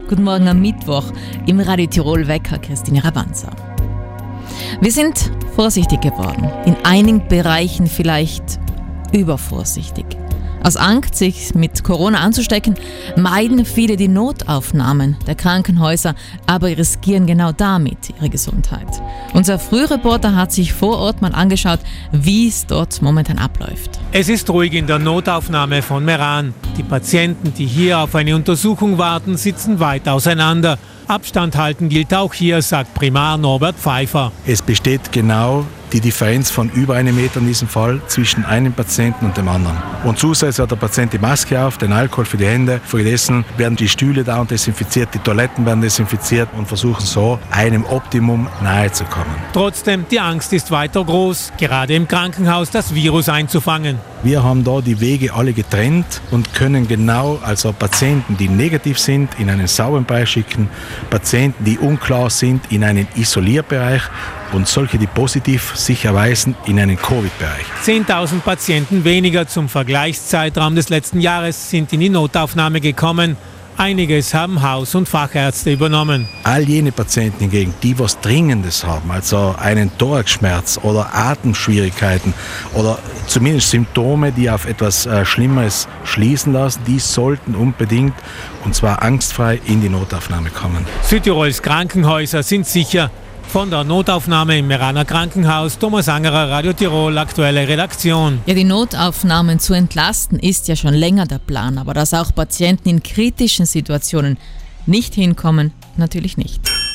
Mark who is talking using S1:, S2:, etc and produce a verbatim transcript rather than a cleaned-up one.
S1: Guten Morgen am Mittwoch im Radio Tirol Wecker, Christine Rabanza. Wir sind vorsichtig geworden, in einigen Bereichen vielleicht übervorsichtig. Aus Angst, sich mit Corona anzustecken, meiden viele die Notaufnahmen der Krankenhäuser, aber riskieren genau damit ihre Gesundheit. Unser Frühreporter hat sich vor Ort mal angeschaut, wie es dort momentan abläuft.
S2: Es ist ruhig in der Notaufnahme von Meran. Die Patienten, die hier auf eine Untersuchung warten, sitzen weit auseinander. Abstand halten gilt auch hier, sagt Primar Norbert Pfeiffer.
S3: Es besteht genau die Differenz von über einem Meter in diesem Fall zwischen einem Patienten und dem anderen. Und zusätzlich hat der Patient die Maske auf, den Alkohol für die Hände. Währenddessen werden die Stühle da und desinfiziert, die Toiletten werden desinfiziert und versuchen so einem Optimum nahe zu kommen.
S2: Trotzdem, die Angst ist weiter groß, gerade im Krankenhaus das Virus einzufangen.
S3: Wir haben da die Wege alle getrennt und können genau also Patienten, die negativ sind, in einen sauberen Bereich schicken, Patienten, die unklar sind, in einen Isolierbereich und solche, die positiv sich erweisen, in einen Covid-Bereich.
S2: zehntausend Patienten weniger zum Vergleichszeitraum des letzten Jahres sind in die Notaufnahme gekommen. Einiges haben Haus- und Fachärzte übernommen.
S3: All jene Patienten hingegen, die was Dringendes haben, also einen Thoraxschmerz oder Atemschwierigkeiten oder zumindest Symptome, die auf etwas äh, Schlimmeres schließen lassen, die sollten unbedingt, und zwar angstfrei, in die Notaufnahme kommen.
S2: Südtirols Krankenhäuser sind sicher. Von der Notaufnahme im Meraner Krankenhaus, Thomas Angerer, Radio Tirol, aktuelle Redaktion.
S1: Ja, die Notaufnahmen zu entlasten ist ja schon länger der Plan, aber dass auch Patienten in kritischen Situationen nicht hinkommen, natürlich nicht.